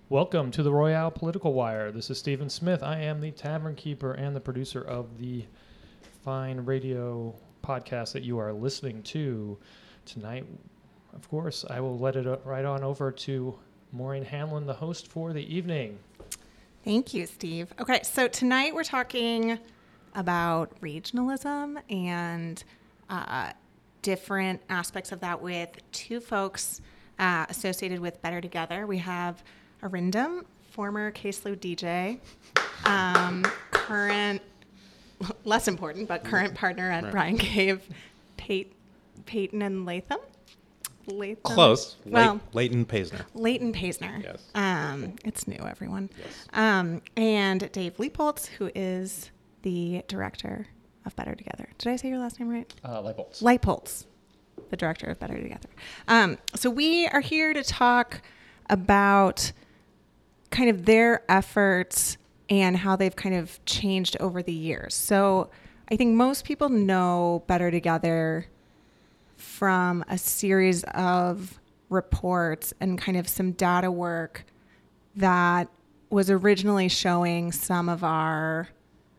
Welcome to the Royale Political Wire. This is Stephen Smith. I am the tavern keeper and the producer of the fine radio podcast that you are listening to tonight. Of course, I will let it right on over to Maureen Hanlon, the host for the evening. Thank you, Steve. Okay, so tonight we're talking about regionalism and different aspects of that with two folks associated with Better Together. We have Arindam, former K-SLU DJ, current, less important, but current partner at Brian Cave, Peyton and Latham. Close. Well, Leighton Paisner. Leighton Paisner. Yes. It's new, everyone. Yes. And Dave Leipoltz, who is the director of Better Together. Did I say your last name right? Leipoltz. Leipoltz, the director of Better Together. So we are here to talk about kind of their efforts and how they've kind of changed over the years. So I think most people know Better Together from a series of reports and kind of some data work that was originally showing some of our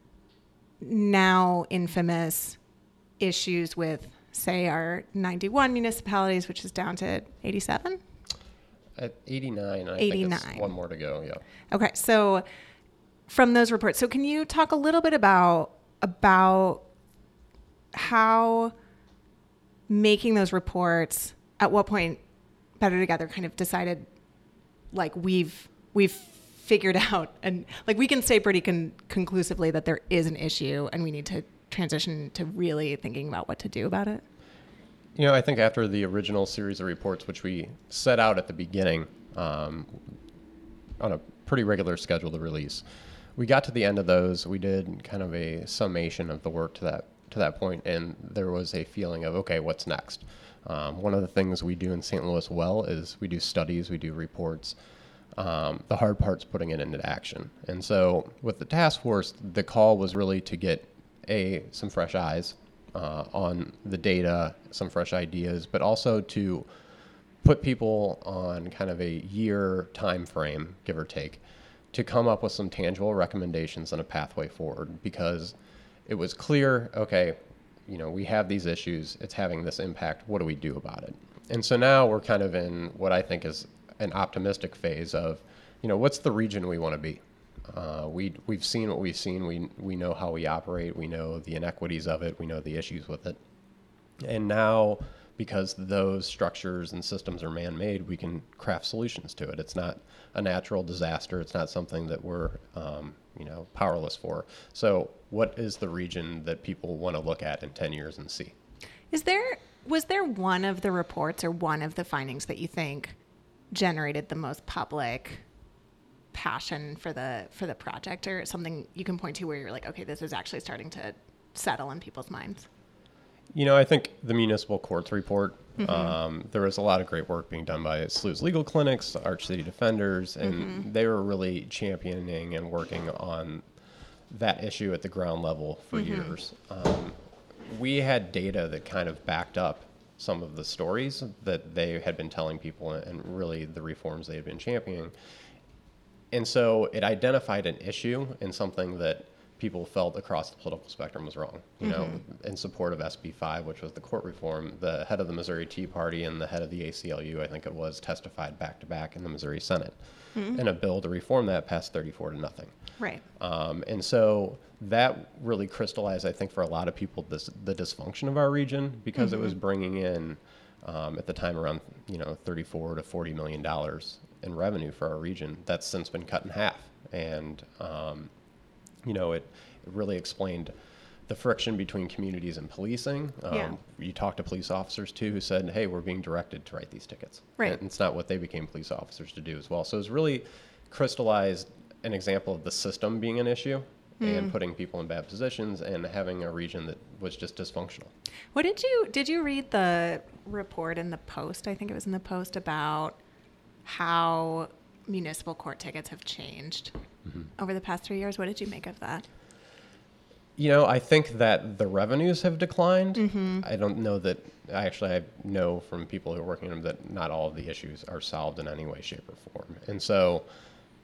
now infamous issues with, say, our 91 municipalities, which is down to 87? At 89, I 89. think it's one more to go, yeah. Okay, so from those reports, so can you talk a little bit about how making those reports, at what point Better Together kind of decided, like, we've figured out, and like we can say pretty conclusively that there is an issue and we need to transition to really thinking about what to do about it? You know, I think after the original series of reports, which we set out at the beginning on a pretty regular schedule to release, we got to the end of those. We did kind of a summation of the work to that point, and there was a feeling of, okay, what's next? One of the things we do in St. Louis well is we do studies, we do reports. The hard part's putting it into action. And so with the task force, the call was really to get some fresh eyes on the data, some fresh ideas, but also to put people on kind of a year time frame, give or take, to come up with some tangible recommendations and a pathway forward, because it was clear, okay, you know, we have these issues, it's having this impact, what do we do about it? And so now we're kind of in what I think is an optimistic phase of, you know, what's the region we want to be? We've seen what we've seen. We know how we operate. We know the inequities of it. We know the issues with it. And now, because those structures and systems are man-made, we can craft solutions to it. It's not a natural disaster. It's not something that we're, powerless for. So what is the region that people want to look at in 10 years and see? Was there one of the reports or one of the findings that you think generated the most public passion for the project, or something you can point to where you're like, okay, this is actually starting to settle in people's minds? You know, I think the municipal courts report, there was a lot of great work being done by SLU's legal clinics, Arch City Defenders, and they were really championing and working on that issue at the ground level for years. We had data that kind of backed up some of the stories that they had been telling people and really the reforms they had been championing. And so it identified an issue and something that people felt across the political spectrum was wrong. You know, in support of SB 5, which was the court reform, the head of the Missouri Tea Party and the head of the ACLU, I think it was, testified back to back in the Missouri Senate. And a bill to reform that passed 34-0. Right. And so that really crystallized, I think, for a lot of people, the dysfunction of our region, because it was bringing in, at the time, around, $34 to $40 million in revenue for our region. That's since been cut in half. And, it really explained the friction between communities and policing. You talk to police officers, too, who said, hey, we're being directed to write these tickets. Right. And it's not what they became police officers to do as well. So it's really crystallized an example of the system being an issue and putting people in bad positions and having a region that was just dysfunctional. What did you read the report in the Post? I think it was in the Post about how municipal court tickets have changed over the past 3 years. What did you make of that? I think that the revenues have declined. I don't know that, I know from people who are working on them that not all of the issues are solved in any way, shape, or form. And so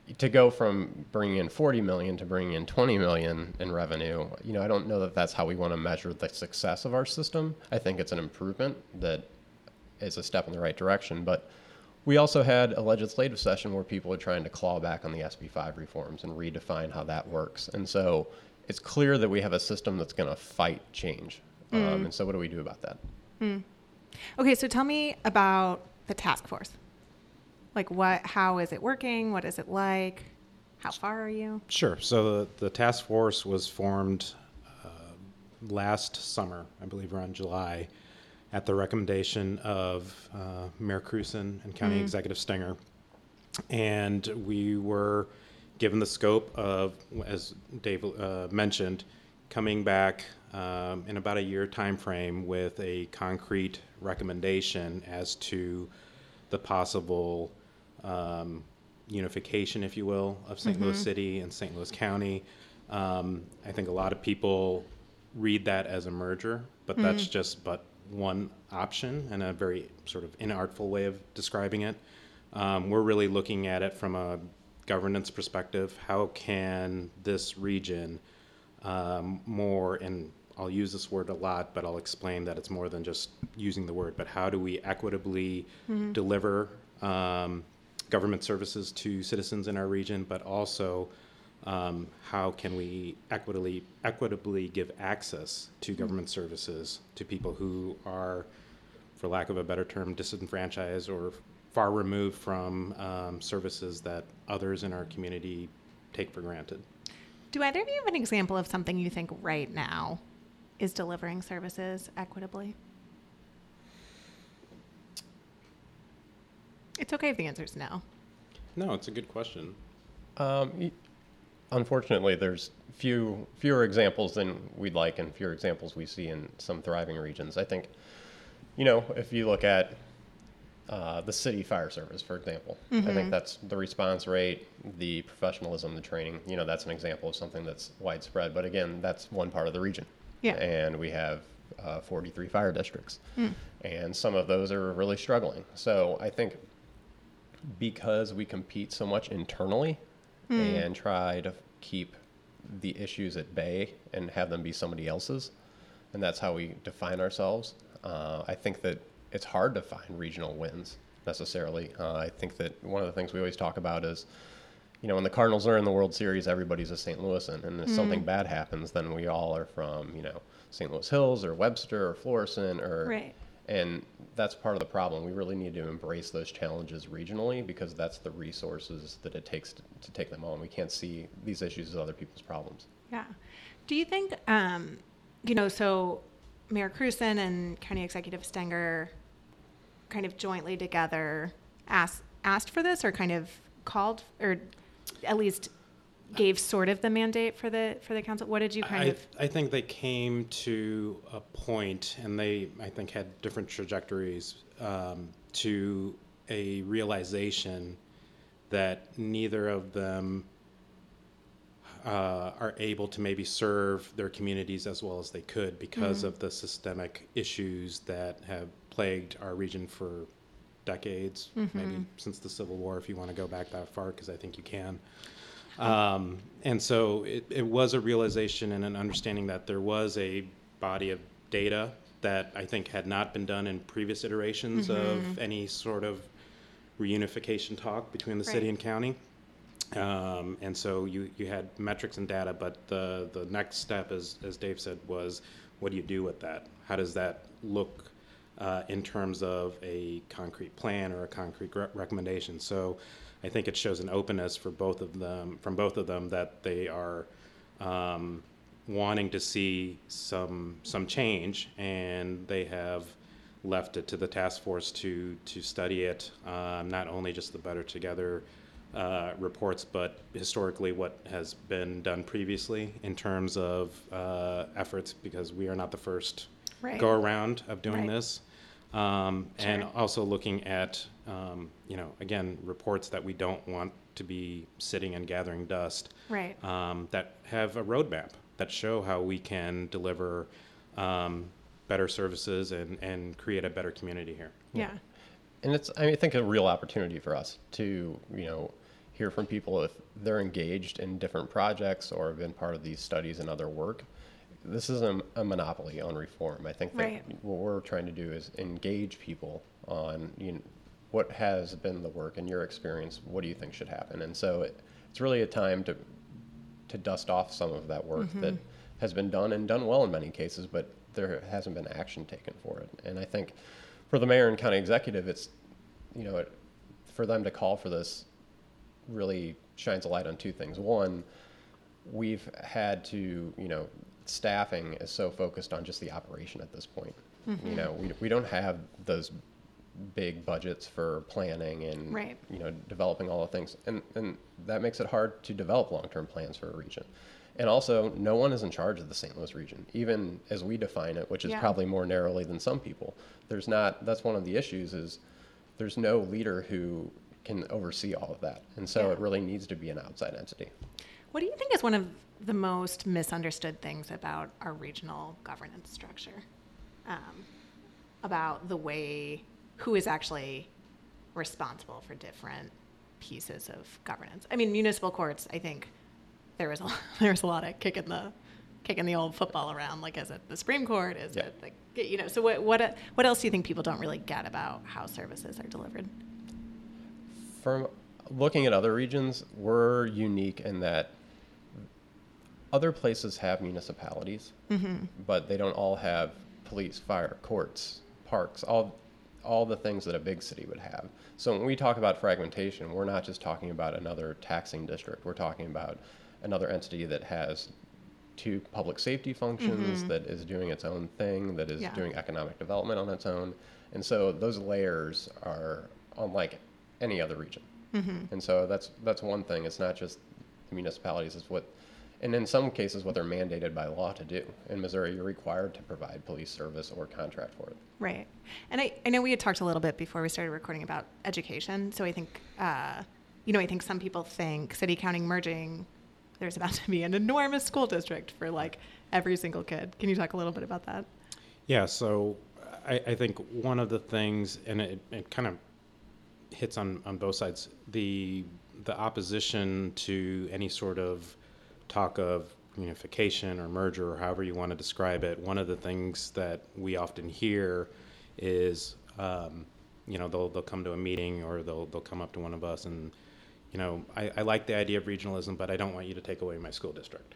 to go from bringing in 40 million to bringing in 20 million in revenue, I don't know that that's how we want to measure the success of our system. I think it's an improvement that is a step in the right direction. But we also had a legislative session where people are trying to claw back on the SB5 reforms and redefine how that works. And so it's clear that we have a system that's going to fight change. And so what do we do about that? Okay, so tell me about the task force. Like how is it working? What is it like? How far are you? Sure. So the task force was formed last summer, I believe around July, at the recommendation of Mayor Cruson and County Executive Stenger. And we were given the scope of, as Dave mentioned, coming back in about a year time frame with a concrete recommendation as to the possible unification, if you will, of St. Louis City and St. Louis County. I think a lot of people read that as a merger, but that's just but one option and a very sort of inartful way of describing it. We're really looking at it from a governance perspective. How can this region more, and I'll use this word a lot, but I'll explain that it's more than just using the word, but how do we equitably deliver government services to citizens in our region, but also how can we equitably give access to government services to people who are, for lack of a better term, disenfranchised or far removed from services that others in our community take for granted. Do either of you have an example of something you think right now is delivering services equitably? It's okay if the answer is no. No, it's a good question. Unfortunately, there's fewer examples than we'd like and fewer examples we see in some thriving regions. I think, if you look at the city fire service, for example, I think that's the response rate, the professionalism, the training, that's an example of something that's widespread. But again, that's one part of the region. Yeah. And we have 43 fire districts. And some of those are really struggling. So I think because we compete so much internally and try to keep the issues at bay and have them be somebody else's, and that's how we define ourselves, I think that it's hard to find regional wins necessarily. I think that one of the things we always talk about is, when the Cardinals are in the World Series, everybody's a St. Louisan, and if something bad happens, then we all are from, St. Louis Hills or Webster or Florissant Right. And that's part of the problem. We really need to embrace those challenges regionally because that's the resources that it takes to take them on. We can't see these issues as other people's problems. Yeah. Do you think, so Mayor Cruson and County Executive Stenger kind of jointly together asked for this, or kind of called, or at least gave sort of the mandate for the council? What did you I think they came to a point, and they, I think, had different trajectories to a realization that neither of them are able to maybe serve their communities as well as they could because of the systemic issues that have plagued our region for decades, maybe since the Civil War, if you want to go back that far, because I think you can. And so it was a realization and an understanding that there was a body of data that I think had not been done in previous iterations of any sort of reunification talk between the city and county. And so you had metrics and data, but the next step, as Dave said, was what do you do with that? How does that look in terms of a concrete plan or a concrete recommendation? So I think it shows an openness for both of them, that they are wanting to see some change, and they have left it to the task force to study it, not only just the Better Together reports, but historically what has been done previously in terms of efforts, because we are not the first go around of doing this. And also looking at, again, reports that we don't want to be sitting and gathering dust, that have a roadmap that show how we can deliver better services and create a better community here. Yeah. And it's, I think, a real opportunity for us to, hear from people if they're engaged in different projects or have been part of these studies and other work. This isn't a monopoly on reform. I think that Right. what we're trying to do is engage people on, what has been the work in your experience. What do you think should happen? And so it's really a time to dust off some of that work that has been done and done well in many cases, but there hasn't been action taken for it. And I think for the mayor and county executive, it's, for them to call for this really shines a light on two things. One, we've had to, staffing is so focused on just the operation at this point. We don't have those big budgets for planning and, Right. developing all the things. And that makes it hard to develop long-term plans for a region. And also, no one is in charge of the St. Louis region, even as we define it, which is Yeah. probably more narrowly than some people. That's one of the issues is there's no leader who can oversee all of that. And so Yeah. it really needs to be an outside entity. What do you think is one of the most misunderstood things about our regional governance structure? About the way, who is actually responsible for different pieces of governance? I mean, municipal courts, I think there was a lot of kicking the old football around. Like, is it the Supreme Court? Is Yeah. it so what else do you think people don't really get about how services are delivered? From looking at other regions, we're unique in that other places have municipalities, but they don't all have police, fire, courts, parks, all the things that a big city would have. So when we talk about fragmentation, we're not just talking about another taxing district. We're talking about another entity that has two public safety functions, that is doing its own thing, that is Yeah. doing economic development on its own. And so those layers are unlike any other region. And so that's one thing. It's not just the municipalities. It's and in some cases, what they're mandated by law to do. In Missouri, you're required to provide police service or contract for it. Right. And I know we had talked a little bit before we started recording about education. So I think, I think some people think city-county merging, there's about to be an enormous school district for like every single kid. Can you talk a little bit about that? Yeah, so I think one of the things, and it kind of hits on both sides, the opposition to any sort of talk of unification or merger or however you want to describe it. One of the things that we often hear is, they'll come to a meeting or they'll come up to one of us and, I like the idea of regionalism, but I don't want you to take away my school district.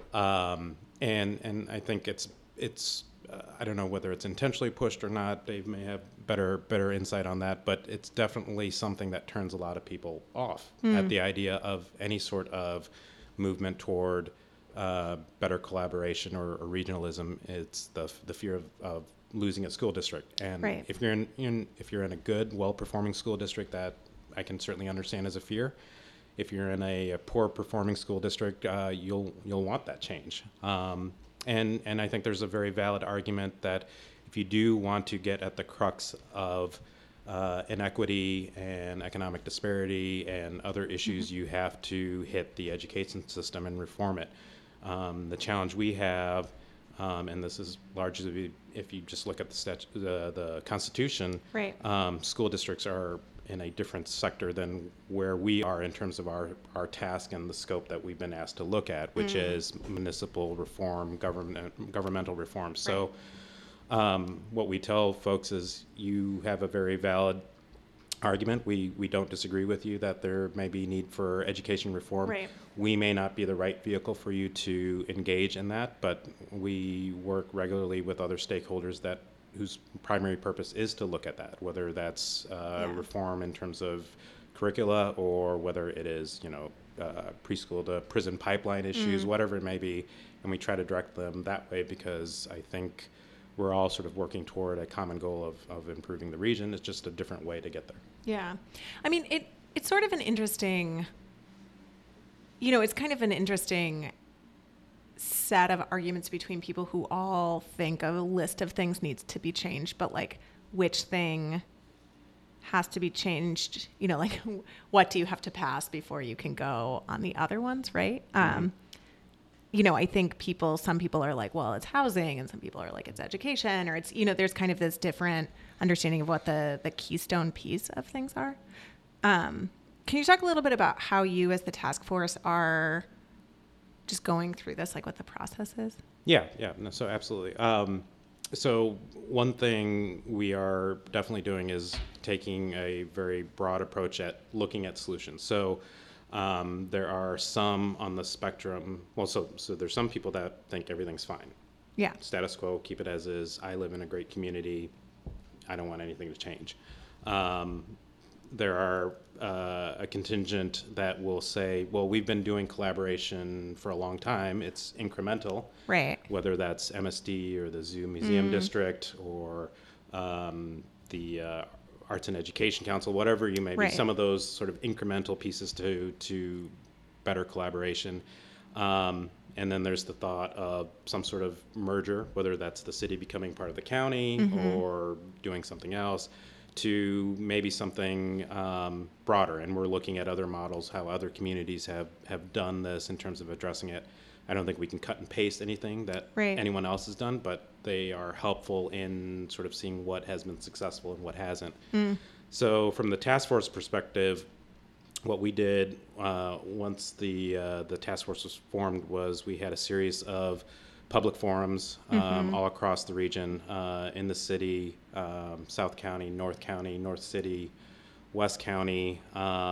And I think it's I don't know whether it's intentionally pushed or not. Dave may have better insight on that, but it's definitely something that turns a lot of people off at the idea of any sort of movement toward better collaboration or regionalism. It's the fear of losing a school district. And Right. if you're in a good, well-performing school district, that I can certainly understand as a fear. If you're in a poor performing school district, you'll want that change. And I think there's a very valid argument that if you do want to get at the crux of inequity and economic disparity and other issues, you have to hit the education system and reform it. The challenge we have, and this is largely if you just look at the Constitution, Right. School districts are in a different sector than where we are in terms of our task and the scope that we've been asked to look at, which is municipal reform, governmental reform. So what we tell folks is you have a very valid argument. We don't disagree with you that there may be need for education reform. Right. We may not be the right vehicle for you to engage in that, but we work regularly with other stakeholders whose primary purpose is to look at that, whether that's reform in terms of curricula or whether it is, preschool to prison pipeline issues, whatever it may be. And we try to direct them that way because I think we're all sort of working toward a common goal of improving the region. It's just a different way to get there. Yeah. I mean, it's sort of an interesting, it's kind of an interesting set of arguments between people who all think a list of things needs to be changed, but like which thing has to be changed, like what do you have to pass before you can go on the other ones, right? I think some people are like, well, it's housing, and some people are like, it's education, or it's, there's kind of this different understanding of what the keystone piece of things are. Can can you talk a little bit about how you as the task force are just going through this, like what the process is? Yeah, no, so absolutely. So one thing we are definitely doing is taking a very broad approach at looking at solutions. So there are some on the spectrum. Well, so there's some people that think everything's fine. Yeah. Status quo, keep it as is. I live in a great community. I don't want anything to change. There are a contingent that will say, well, we've been doing collaboration for a long time. It's incremental. Right. Whether that's MSD or the Zoo Museum District or the Arts and Education Council, whatever you may be, Right. some of those sort of incremental pieces to better collaboration. And then there's the thought of some sort of merger, whether that's the city becoming part of the county or doing something else, to maybe something broader. And we're looking at other models, how other communities have done this in terms of addressing it. I don't think we can cut and paste anything that Right. anyone else has done, but they are helpful in sort of seeing what has been successful and what hasn't. So from the task force perspective, what we did once the task force was formed was we had a series of public forums all across the region, in the city, South County, North City, West County,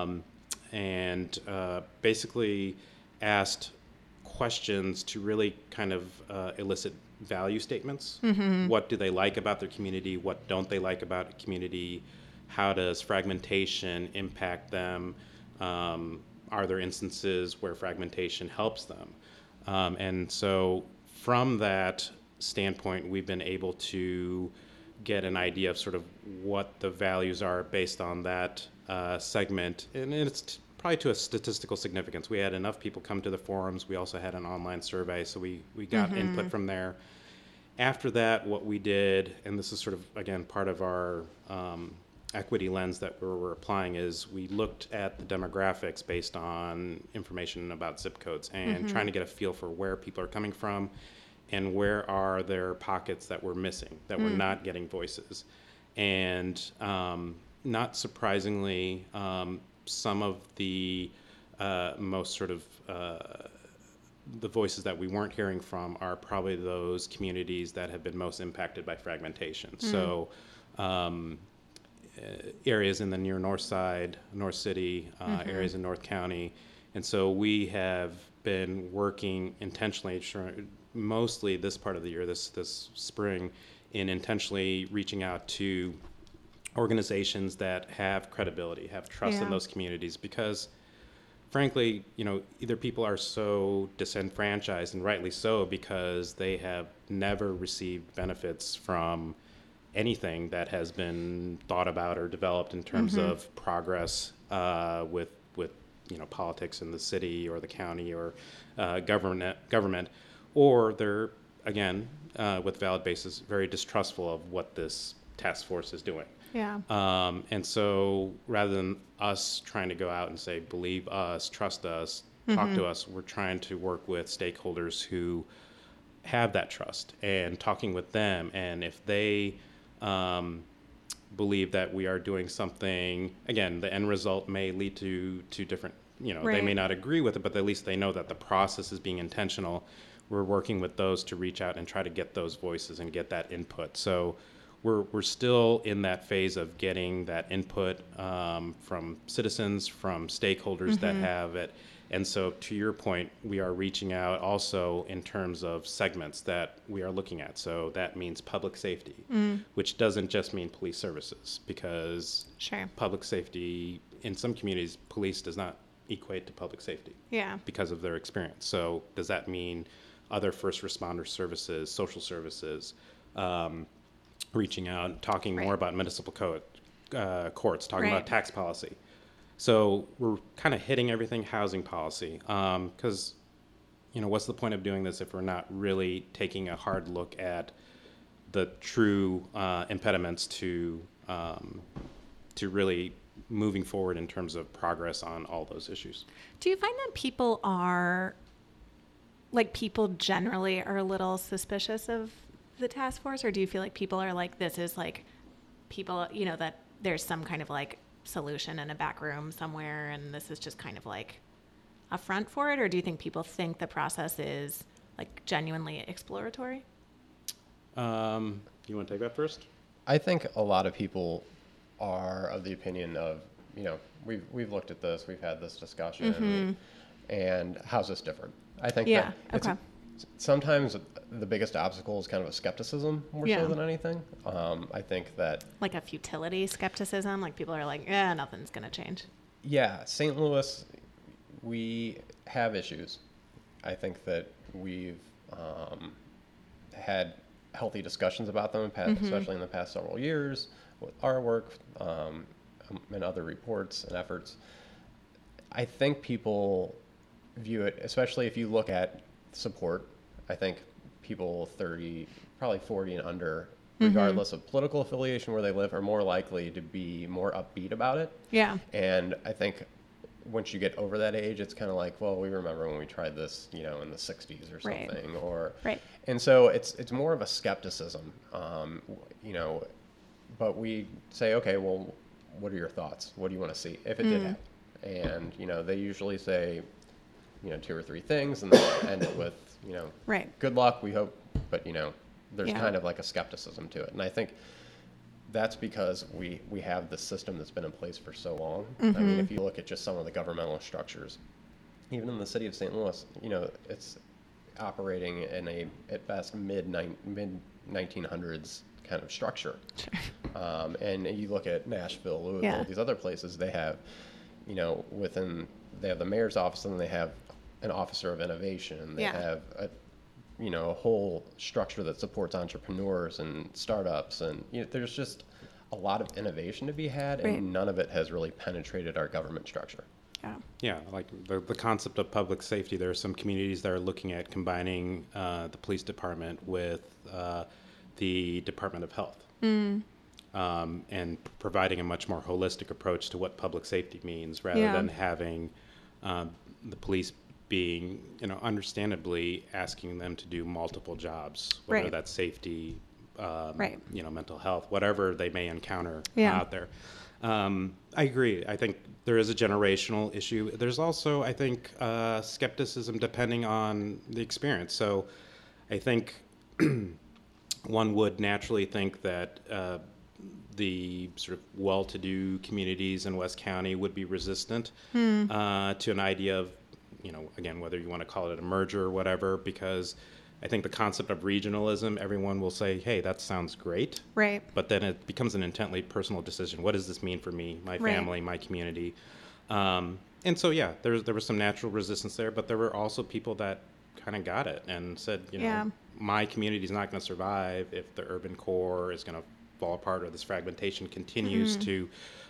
and basically asked questions to really kind of elicit value statements. What do they like about their community? What don't they like about a community? How does fragmentation impact them? Are there instances where fragmentation helps them? And so from that standpoint, we've been able to get an idea of sort of what the values are based on that segment. And it's probably to a statistical significance. We had enough people come to the forums. We also had an online survey, so we got input from there. After that, what we did, and this is sort of, again, part of our equity lens that we're applying, is we looked at the demographics based on information about zip codes and trying to get a feel for where people are coming from and where are there pockets that we're missing, that we're not getting voices. And not surprisingly, some of the most sort of the voices that we weren't hearing from are probably those communities that have been most impacted by fragmentation. So areas in the near north side, North City, areas in North County. And so we have been working intentionally, mostly this part of the year, this spring, in intentionally reaching out to organizations that have credibility, have trust in those communities, because frankly, either people are so disenfranchised, and rightly so, because they have never received benefits from anything that has been thought about or developed in terms of progress with politics in the city or the county or government, or they're, again, with valid basis, very distrustful of what this task force is doing. Yeah. And so rather than us trying to go out and say, believe us, trust us, talk to us, we're trying to work with stakeholders who have that trust and talking with them. And if they believe that we are doing something, again, the end result may lead to different, they may not agree with it, but at least they know that the process is being intentional. We're working with those to reach out and try to get those voices and get that input. So we're still in that phase of getting that input from citizens, from stakeholders that have it. And so to your point, we are reaching out also in terms of segments that we are looking at. So that means public safety, which doesn't just mean police services, because public safety, in some communities, police does not equate to public safety because of their experience. So does that mean other first responder services, social services, reaching out, talking more about municipal courts, talking about tax policy. So we're kind of hitting everything, housing policy, because, what's the point of doing this if we're not really taking a hard look at the true impediments to really moving forward in terms of progress on all those issues? Do you find that people generally are a little suspicious of the task force, or do you feel like people are like, this is like people, that there's some kind of like solution in a back room somewhere and this is just kind of like a front for it? Or do you think people think the process is like genuinely exploratory? You want to take that first? I think a lot of people are of the opinion of, you know, we've looked at this, we've had this discussion, and how's this different? I think that sometimes the biggest obstacle is kind of a skepticism more so than anything. I think that like a futility skepticism, like people are like, yeah, nothing's going to change. Yeah, St. Louis, we have issues. I think that we've had healthy discussions about them, especially in the past several years with our work and other reports and efforts. I think people view it, especially if you look at support, I think people 30, probably 40 and under, regardless of political affiliation where they live, are more likely to be more upbeat about it. Yeah. And I think once you get over that age, it's kind of like, well, we remember when we tried this, you know, in the 60s or something. Or, and so it's more of a skepticism, you know, but we say, okay, well, what are your thoughts? What do you want to see if it did happen? And, you know, they usually say, you know, 2 or 3 things, and then end it with, you know, good luck, we hope, but, you know, there's kind of like a skepticism to it. And I think that's because we have this system that's been in place for so long. I mean, if you look at just some of the governmental structures, even in the city of St. Louis, you know, it's operating in a, at best, mid 1900s kind of structure. And you look at Nashville, Louisville, these other places, they have, you know, they have the mayor's office, and they have an officer of innovation. They have a whole structure that supports entrepreneurs and startups, and you know, there's just a lot of innovation to be had, and none of it has really penetrated our government structure. Yeah, like the concept of public safety. There are some communities that are looking at combining the police department with the Department of Health, and providing a much more holistic approach to what public safety means, rather than having the police being, you know, understandably asking them to do multiple jobs, whether that's safety, you know, mental health, whatever they may encounter out there. I agree. I think there is a generational issue. There's also, I think, skepticism depending on the experience. So I think one would naturally think that the sort of well-to-do communities in West County would be resistant to an idea of, you know, again, whether you want to call it a merger or whatever, because I think the concept of regionalism, everyone will say, hey, that sounds great. Right. But then it becomes an intently personal decision. What does this mean for me, my family, my community? And so, yeah, there was some natural resistance there, but there were also people that kind of got it and said, you know, my community is not going to survive if the urban core is going to fall apart or this fragmentation continues to,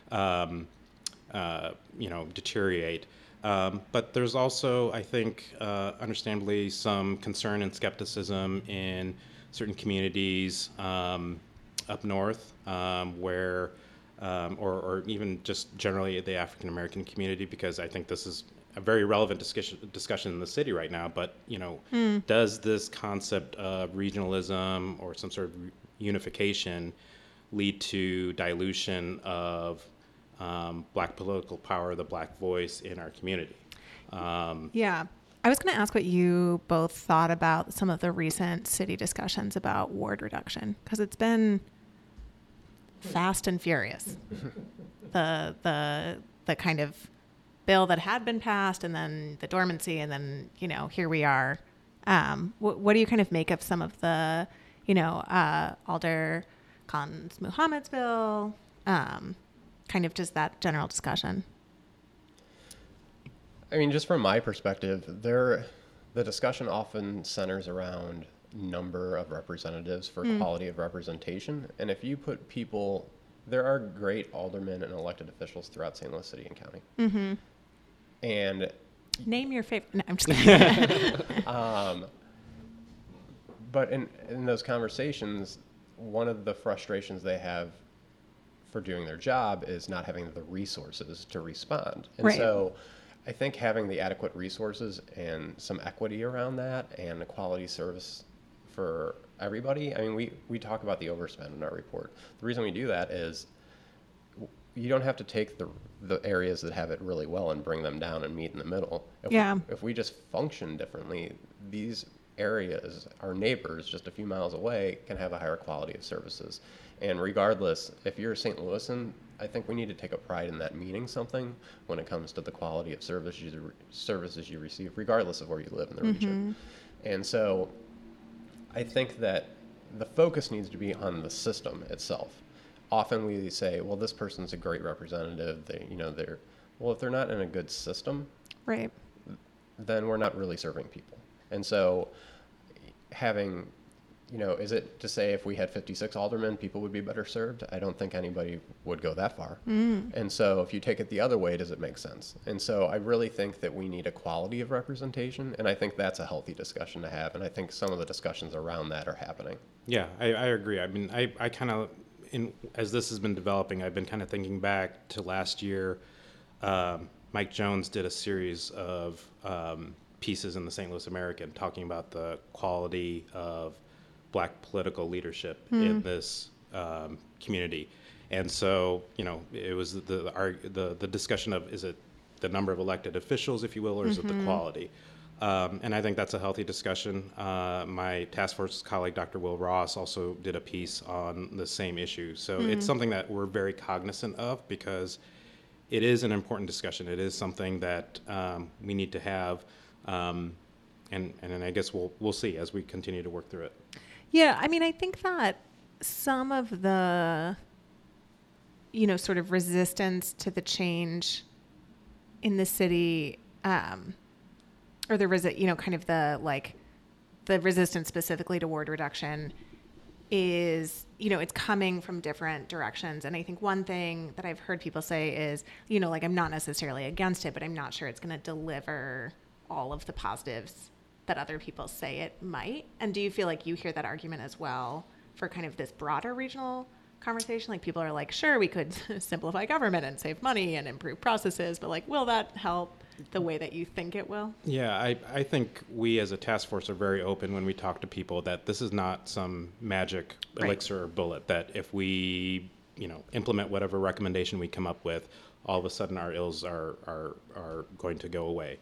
you know, deteriorate. But there's also, I think, understandably, some concern and skepticism in certain communities up north, where, or even just generally the African American community, because I think this is a very relevant discussion in the city right now. But, you know, does this concept of regionalism or some sort of unification lead to dilution of Black political power, the Black voice in our community? I was going to ask what you both thought about some of the recent city discussions about ward reduction, because it's been fast and furious. the kind of bill that had been passed, and then the dormancy, and then, you know, here we are. What do you kind of make of some of the, you know, Alder Khan's Muhammad's bill? Kind of just that general discussion. I mean, just from my perspective, the discussion often centers around number of representatives for quality of representation. And if you put people, there are great aldermen and elected officials throughout St. Louis City and County. And name your favorite. No, I'm just kidding. But in those conversations, one of the frustrations they have for doing their job is not having the resources to respond. And so I think having the adequate resources and some equity around that and a quality service for everybody. I mean, we talk about the overspend in our report. The reason we do that is you don't have to take the areas that have it really well and bring them down and meet in the middle. If we just function differently, these areas, our neighbors just a few miles away, can have a higher quality of services. And regardless, if you're a St. Louisan, I think we need to take a pride in that meaning something when it comes to the quality of services you receive, regardless of where you live in the region. And so I think that the focus needs to be on the system itself. Often we say, well, this person's a great representative. Well, if they're not in a good system, Right. then we're not really serving people. And so having, is it to say if we had 56 aldermen, people would be better served? I don't think anybody would go that far. And so if you take it the other way, does it make sense? And so I really think that we need a quality of representation, and I think that's a healthy discussion to have, and I think some of the discussions around that are happening. Yeah, I agree. I mean, I kind of, as this has been developing, I've been kind of thinking back to last year. Mike Jones did a series of pieces in the St. Louis American talking about the quality of Black political leadership in this community. And so, it was the discussion of, is it the number of elected officials, if you will, or is it the quality? And I think that's a healthy discussion. My task force colleague, Dr. Will Ross, also did a piece on the same issue. So it's something that we're very cognizant of because it is an important discussion. It is something that we need to have. And I guess we'll see as we continue to work through it. Yeah, I mean, I think that some of the, sort of resistance to the change in the city, or the kind of the resistance specifically to ward reduction is, it's coming from different directions. And I think one thing that I've heard people say is, I'm not necessarily against it, but I'm not sure it's going to deliver all of the positives that other people say it might. And do you feel like you hear that argument as well for kind of this broader regional conversation? Like people are like, sure, we could simplify government and save money and improve processes, but will that help the way that you think it will? Yeah, I think we as a task force are very open when we talk to people that this is not some magic elixir or bullet that if we, implement whatever recommendation we come up with, all of a sudden our ills are going to go away.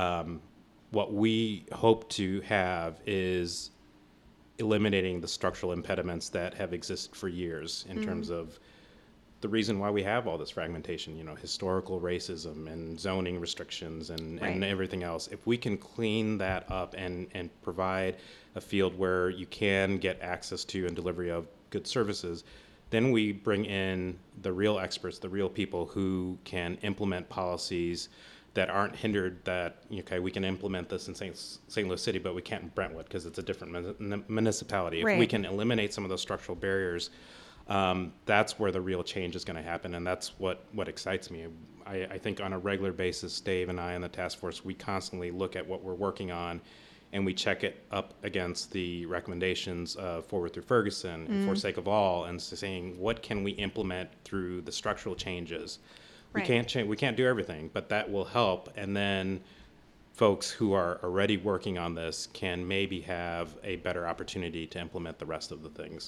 What we hope to have is eliminating the structural impediments that have existed for years in terms of the reason why we have all this fragmentation, historical racism and zoning restrictions and everything else. If we can clean that up and provide a field where you can get access to and delivery of good services, then we bring in the real experts, the real people who can implement policies that aren't hindered that, we can implement this in St. Louis City, but we can't in Brentwood because it's a different municipality. If we can eliminate some of those structural barriers, that's where the real change is going to happen, and that's what excites me. I think on a regular basis, Dave and I and the task force, we constantly look at what we're working on, and we check it up against the recommendations of Forward Through Ferguson and Forsake of All, and saying what can we implement through the structural changes. We can't do everything, but that will help, and then folks who are already working on this can maybe have a better opportunity to implement the rest of the things.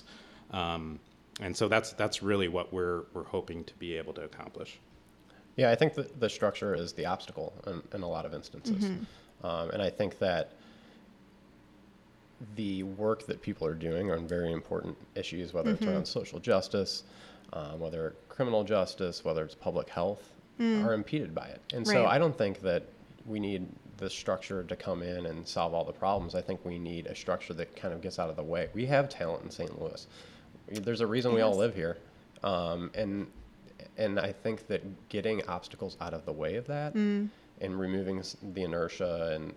And so that's really what we're hoping to be able to accomplish. Yeah, I think that the structure is the obstacle in a lot of instances. And I think that the work that people are doing on very important issues, whether it's around social justice, whether criminal justice, whether it's public health, are impeded by it. And so I don't think that we need the structure to come in and solve all the problems. I think we need a structure that kind of gets out of the way. We have talent in St. Louis. There's a reason we all live here. And I think that getting obstacles out of the way of that and removing the inertia and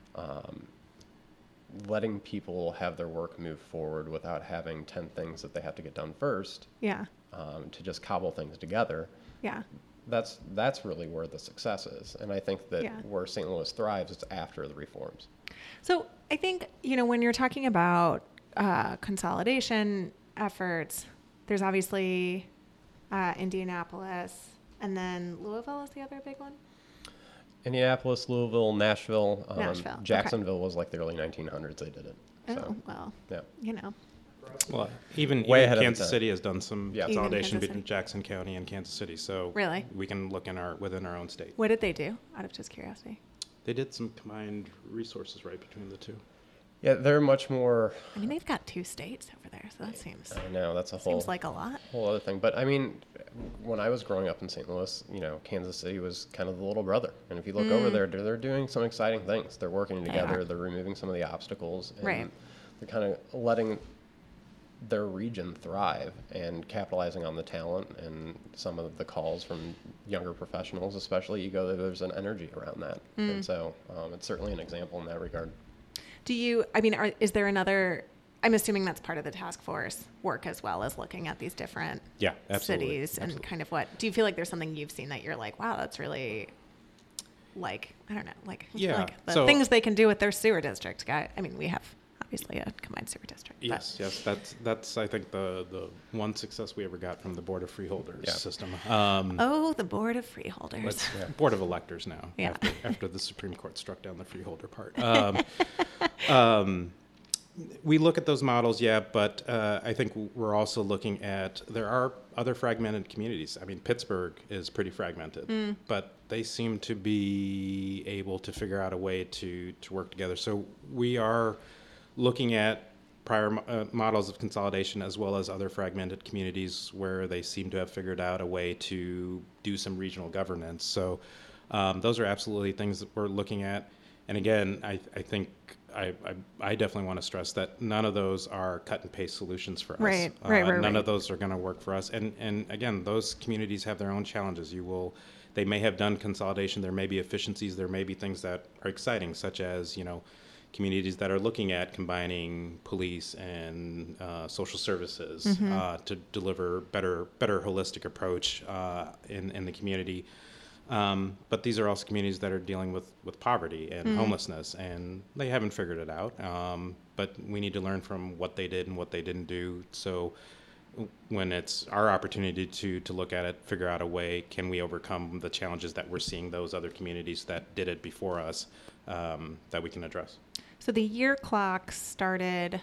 letting people have their work move forward without having 10 things that they have to get done first to just cobble things together. That's really where the success is. And I think that where St. Louis thrives, it's after the reforms. So I think, when you're talking about consolidation efforts, there's obviously Indianapolis, and then Louisville is the other big one? Indianapolis, Louisville, Nashville. Jacksonville was like the early 1900s they did it. Oh, well, Well, even Way ahead of Kansas the time. City has done some Yeah. Even consolidation Kansas between City. Jackson County and Kansas City. So Really? we can look within our own state. What did they do? Out of just curiosity. They did some combined resources right between the two. Yeah, they're much more. I mean, they've got 2 states over there, so that seems I know that's a whole like a lot. whole other thing. But I mean, when I was growing up in St. Louis, Kansas City was kind of the little brother. And if you look over there, they're doing some exciting things. They're working together. are. They're removing some of the obstacles. And Right. they're kind of letting their region thrive and capitalizing on the talent and some of the calls from younger professionals, especially. You go there, there's an energy around that. And so it's certainly an example in that regard. Do you, I mean, is there another, I'm assuming that's part of the task force work as well as looking at these different Yeah, absolutely. cities and kind of what, do you feel like there's something you've seen that you're like, wow, that's really like, I don't know, like, Yeah, like the so- things they can do with their sewer district? I mean, we have obviously a combined sewer district. but- Yes, that's I think the one success we ever got from the Board of Freeholders Yeah. system. Oh, the Board of Freeholders. Board of Electors now. Yeah. After the Supreme Court struck down the freeholder part. We look at those models, yeah, but I think we're also looking at, there are other fragmented communities. I mean, Pittsburgh is pretty fragmented, but they seem to be able to figure out a way to work together. So we are looking at prior models of consolidation as well as other fragmented communities where they seem to have figured out a way to do some regional governance. So those are absolutely things that we're looking at. And again, I think I definitely want to stress that none of those are cut and paste solutions for us. Right. None of those are going to work for us. And again, those communities have their own challenges. They may have done consolidation. There may be efficiencies. There may be things that are exciting, such as, communities that are looking at combining police and social services to deliver better holistic approach in the community. But these are also communities that are dealing with poverty and homelessness, and they haven't figured it out. But we need to learn from what they did and what they didn't do. So when it's our opportunity to look at it, figure out a way, can we overcome the challenges that we're seeing those other communities that did it before us, that we can address. So the year clock started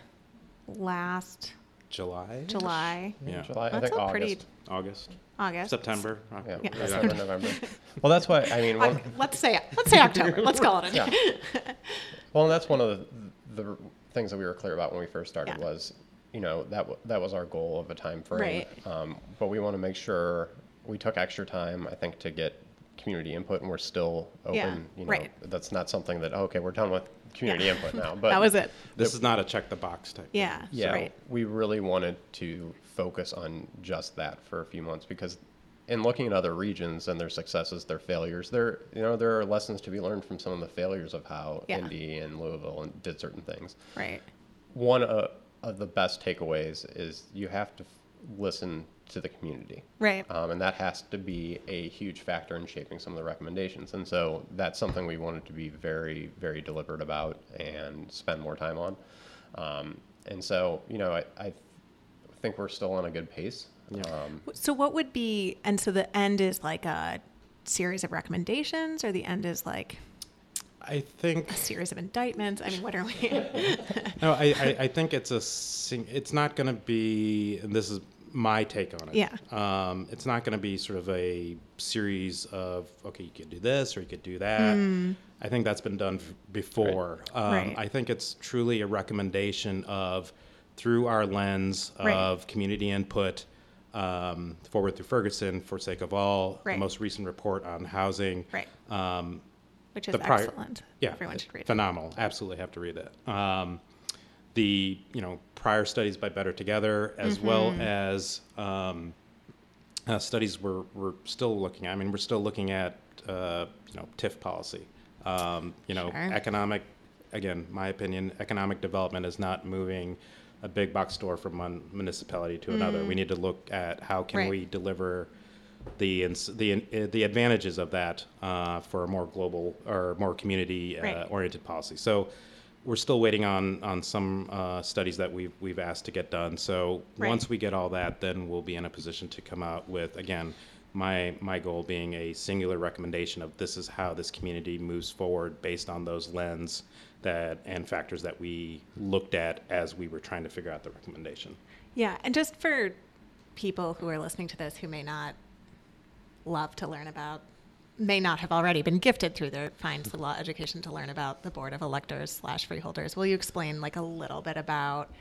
last July? Yeah. July, I That's think all pretty- August. August. September. Yeah, Yeah. September, November. Well, that's why, I mean, one, Let's say October. Let's call it. yeah. Well, and that's one of the things that we were clear about when we first started Yeah. was, that was our goal of a time frame. Right. But we want to make sure we took extra time, I think, to get community input, and we're still open. Yeah, right. That's not something that, okay, we're done with community input now. But That was it. This is not a check the box type. Yeah. yeah, Right. we really wanted to focus on just that for a few months, because in looking at other regions and their successes, their failures, there are lessons to be learned from some of the failures of how Yeah. Indy and Louisville did certain things. Right. One of the best takeaways is you have to listen to the community. Right. And that has to be a huge factor in shaping some of the recommendations. And so that's something we wanted to be very, very deliberate about and spend more time on. And so, I think we're still on a good pace. Yeah. So what would be, and so the end is like a series of recommendations, or the end is like I think a series of indictments? I mean, what are we? no. I think it's not going to be. And this is my take on it. Yeah. It's not going to be sort of a series of, okay, you could do this or you could do that. I think that's been done before. Right. I think it's truly a recommendation of, through our lens of community input, Forward Through Ferguson, For Sake of All, Right. the most recent report on housing. Right. Which is the prior- excellent. Yeah, Everyone should read it. phenomenal. Absolutely have to read that. The prior studies by Better Together, as well as studies we're still looking at. I mean, we're still looking at TIF policy. Sure. Economic. Again, my opinion, economic development is not moving a big box store from one municipality to another. We need to look at how can Right. we deliver the advantages of that for a more global or more community Right. oriented policy. So we're still waiting on some studies that we've asked to get done. So Right. once we get all that, then we'll be in a position to come out with, again, My goal being a singular recommendation of this is how this community moves forward based on those lens and factors that we looked at as we were trying to figure out the recommendation. Yeah, and just for people who are listening to this who may not love to learn about, may not have already been gifted through their Fine Civil Law education to learn about the Board of Electors / Freeholders, will you explain like a little bit about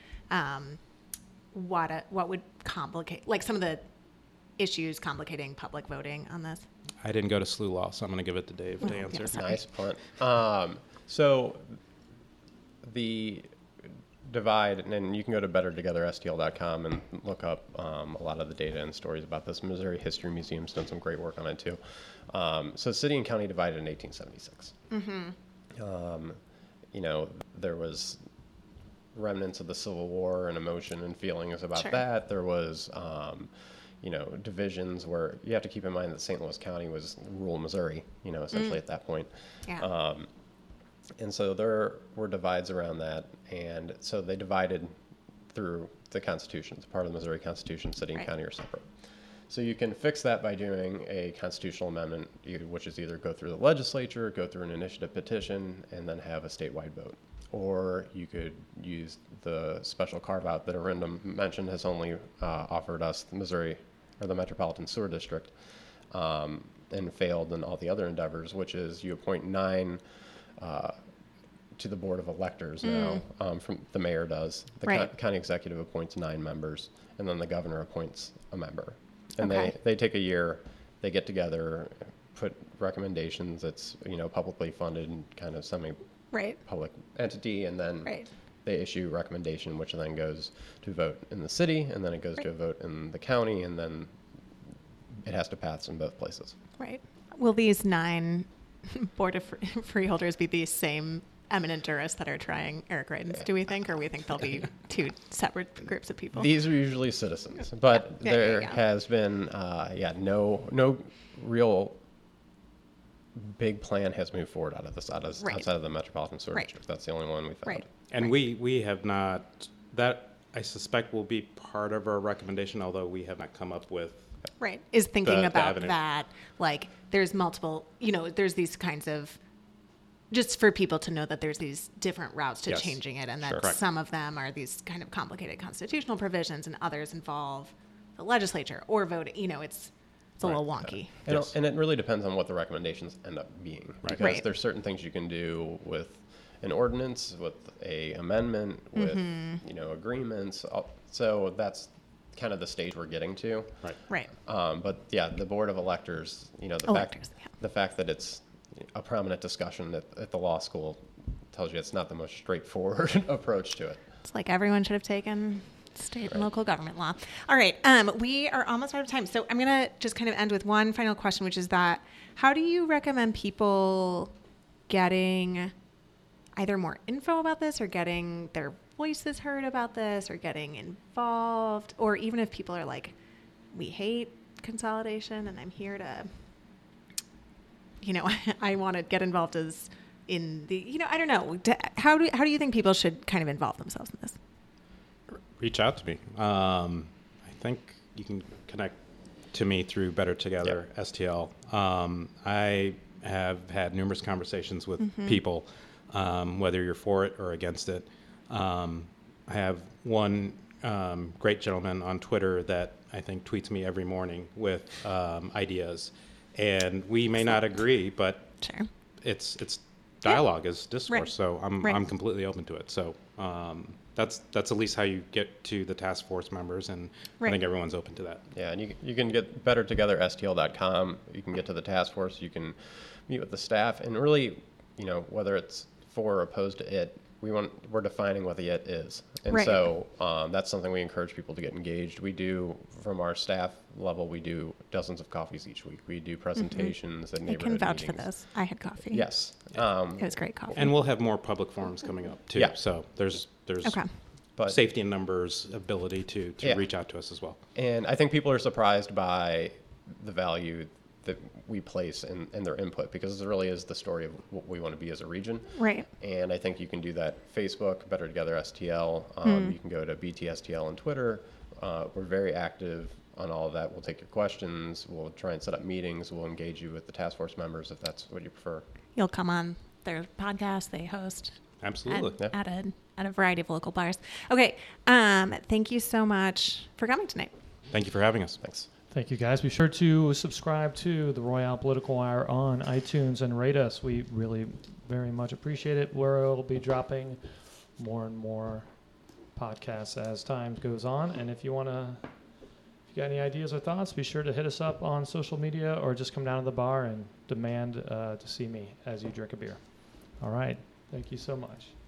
what would complicate, like some of the issues complicating public voting on this? I didn't go to SLU Law, so I'm going to give it to Dave to answer. Yeah, Nice punt. So the divide, and you can go to bettertogetherstl.com and look up a lot of the data and stories about this. Missouri History Museum's done some great work on it too. So city and county divided in 1876. There was remnants of the Civil War and emotion and feelings about Sure. that. There was, divisions where you have to keep in mind that St. Louis County was rural Missouri, essentially at that point. Yeah. And so there were divides around that. And so they divided through the Constitution. It's part of the Missouri Constitution. City and Right. county are separate. So you can fix that by doing a constitutional amendment, which is either go through the legislature, go through an initiative petition, and then have a statewide vote. Or you could use the special carve-out that Arindam mentioned has only offered us the Missouri, or the Metropolitan Sewer District, and failed in all the other endeavors, which is you appoint 9 to the Board of Electors now, from the mayor does. The Right. county executive appoints 9 members, and then the governor appoints a member. And Okay. they take a year, they get together, put recommendations. It's, publicly funded and kind of semi-public Right. entity, and then Right. they issue a recommendation, which then goes to vote in the city, and then it goes to a vote in the county, and then it has to pass in both places. Right. Will these 9 Board of Freeholders be the same eminent jurists that are trying Eric Greitens, do we think, or we think they'll be 2 separate groups of people? These are usually citizens, but Yeah, there yeah. has been, no real big plan has moved forward out of this, Right. outside of the Metropolitan Sewer Right. District. That's the only one we found. Right. And we have not, that I suspect will be part of our recommendation, although we have not come up with. Right. Is thinking The about avenue. that, like there's multiple, there's these kinds of, just for people to know that there's these different routes to Yes. changing it, and that Sure. Correct. some of them are these kind of complicated constitutional provisions and others involve the legislature or voting. It's a little wonky. And, Yes. and it really depends on what the recommendations end up being. Because Right. there's certain things you can do with an ordinance, with a amendment, with, agreements. So that's kind of the stage we're getting to. Right. Right. But yeah, the Board of Electors, Electors, yeah. the fact that it's a prominent discussion at the law school tells you it's not the most straightforward approach to it. It's like everyone should have taken state and local government law. All right. We are almost out of time. So I'm going to just kind of end with one final question, which is that how do you recommend people getting either more info about this or getting their voices heard about this or getting involved? Or even if people are like, we hate consolidation and I'm here to, I want to get involved as in the, I don't know. How do you think people should kind of involve themselves in this? Reach out to me. I think you can connect to me through Better Together STL. I have had numerous conversations with people, whether you're for it or against it. I have one great gentleman on Twitter that I think tweets me every morning with ideas, and we may not agree, but Sure. it's dialogue is discourse. Right. So I'm Right. I'm completely open to it. So that's at least how you get to the task force members, and Right. I think everyone's open to that. Yeah, and you can get bettertogetherstl.com. You can get to the task force. You can meet with the staff, and really, whether it's for or opposed to it, we're defining what the it is, and Right. so that's something we encourage people to get engaged. We do, from our staff level, we do dozens of coffees each week. We do presentations at I neighborhood can vouch for meetings. this. I had coffee. Yes. It was great coffee. And we'll have more public forums coming up too. Yeah. So there's Okay. But safety in numbers ability to Yeah. reach out to us as well. And I think people are surprised by the value that we place in their input, because it really is the story of what we want to be as a region. Right. And I think you can do that Facebook, Better Together STL. You can go to BTSTL on Twitter. We're very active on all of that. We'll take your questions. We'll try and set up meetings. We'll engage you with the task force members if that's what you prefer. You'll come on their podcast they host. Absolutely. At a variety of local bars. Okay. Thank you so much for coming tonight. Thank you for having us. Thanks. Thank you, guys. Be sure to subscribe to the Royale Political Wire on iTunes and rate us. We really very much appreciate it. We'll be dropping more and more podcasts as time goes on. And if you got any ideas or thoughts, be sure to hit us up on social media or just come down to the bar and demand to see me as you drink a beer. All right. Thank you so much.